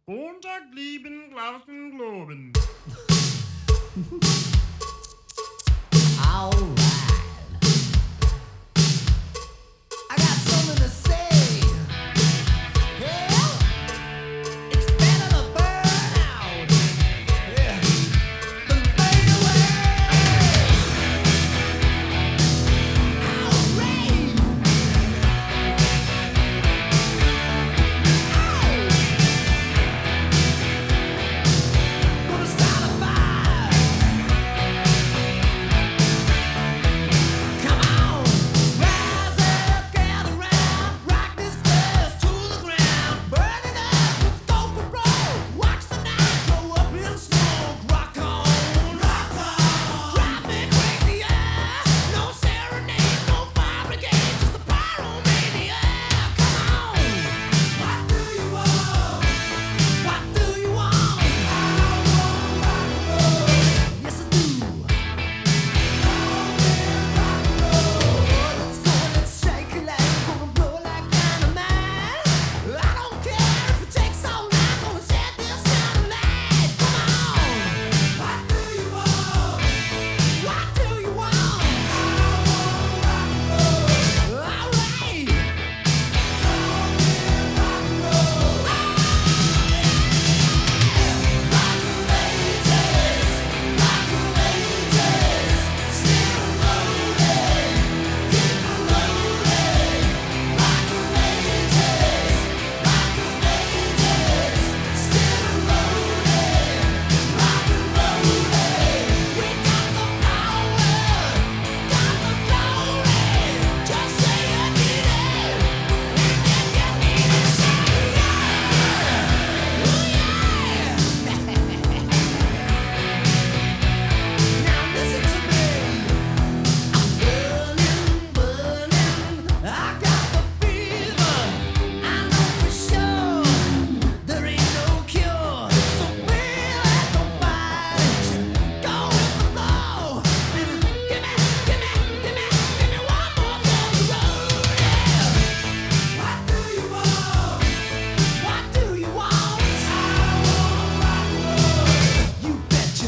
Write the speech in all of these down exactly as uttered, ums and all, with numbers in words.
Guten Tag, lieben Glauben Globen. Alright. I got something to say. Yeah. It's better to burn out. Yeah. Than fade away. Alright. Gonna start a fire. Come on, rise up, gather round, rock this place to the ground, burn it up, let's go for broke. Watch the night go up in smoke. Rock on, rock on, drive me crazy, yeah. No serenade, no fire brigade, just a pyromania. Come on, what do you want? What do you want? I want rock and roll. Yes, I do. Let's go, let's shake it like gonna blow like dynamite. I don't care if it takes all night, gonna set this town alight. Come on, what do you want? What do you want? I want rock and roll. All right. Just say you need it, and then you need it. Say now listen to me. I'm burning, burning. I got the fever. I know for sure there ain't no cure. So feel it, don't fight it. Go with the flow. Give me, give me, give me, give me, give me one more for the road. Yeah. What do you want? What do you want? I want rock and roll. You betcha.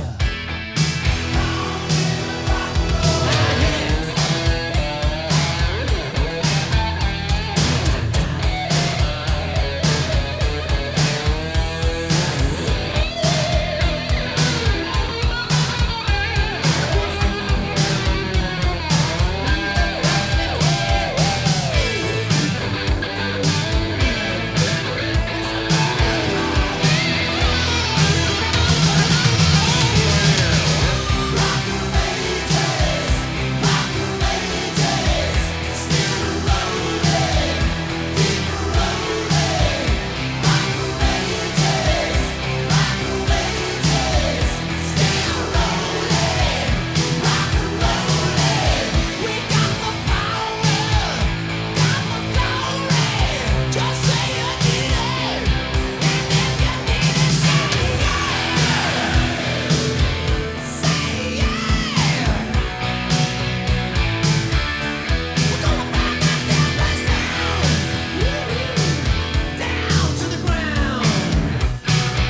We got the power, got the glory. Just say you need it, and then you need it. Say yeah, say yeah. We're gonna burn that damn place down, down to the ground.